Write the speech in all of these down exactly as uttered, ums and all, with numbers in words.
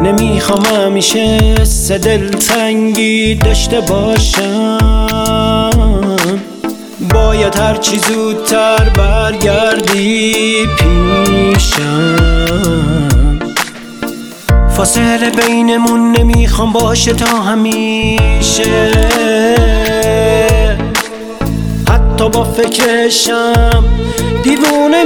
نمیخوام همیشه سه دلتنگی داشته باشم، باید هرچی زودتر برگردی پیشم. فاصله بینمون نمیخوام باشه تا همیشه، حتی با فکرشم دیوونه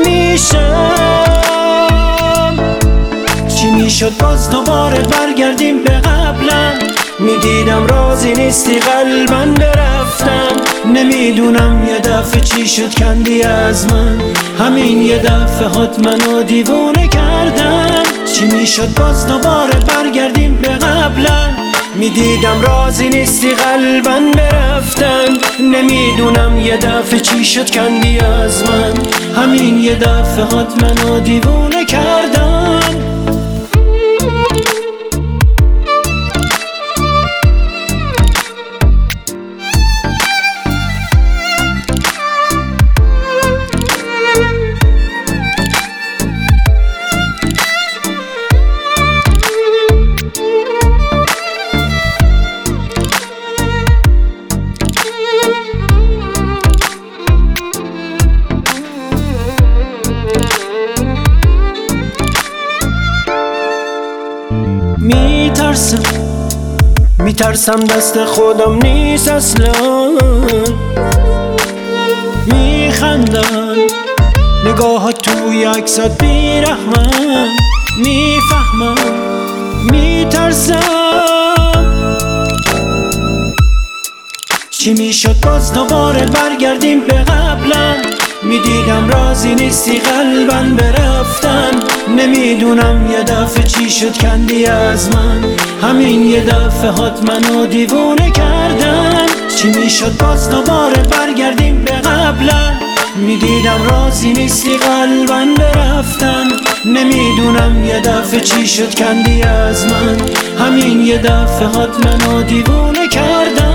میشم. چی میشد باز دوباره برگردیم به قبلم، میدیدم راضی نیستی قلبن برفتم. نمیدونم یه دفعه چی شد کندی از من، همین یه دفعه هات منو دیوونه کردن. چی میشد باز دوباره برگردیم به قبلم، میدیدم راضی نیستی قلبن برفتم. نمیدونم یه دفعه چی شد کندی از من، همین یه دفعه هات منو دیوونه کردن. میترسم میترسم دست خودم نیست اصلا. میخندن نگاهات توی عکسات بیرحمن، میفهمم میترسم. چی میشد باز دوباره برگردیم به قبلم، میدیدم راضی نیستی قلبن برفتن. نمیدونم یه دفعه چی شد کندی از من، همین یه دفعه هات منو دیوونه کردن. چی میشد باز دوباره برگردیم به قبلم، میدیدم راضی نیستی قلبن برفتن. نمیدونم یه دفعه چی شد کندی از من، همین یه دفعه هات منو دیوونه کردن.